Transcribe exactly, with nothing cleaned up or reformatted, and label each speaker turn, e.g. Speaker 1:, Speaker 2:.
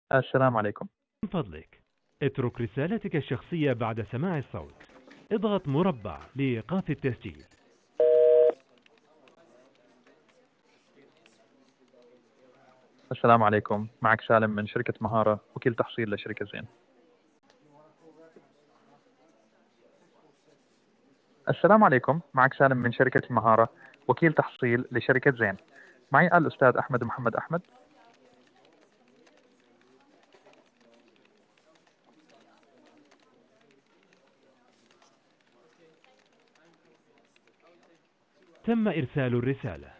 Speaker 1: السلام عليكم.
Speaker 2: من فضلك اترك رسالتك الشخصية بعد سماع الصوت. اضغط مربع لإيقاف التسجيل.
Speaker 1: السلام عليكم، معك سالم من شركة مهارة، وكيل تحصيل لشركة زين. السلام عليكم، معك سالم من شركة مهارة، وكيل تحصيل لشركة زين. معي الأستاذ أحمد محمد أحمد.
Speaker 2: تم إرسال الرسالة.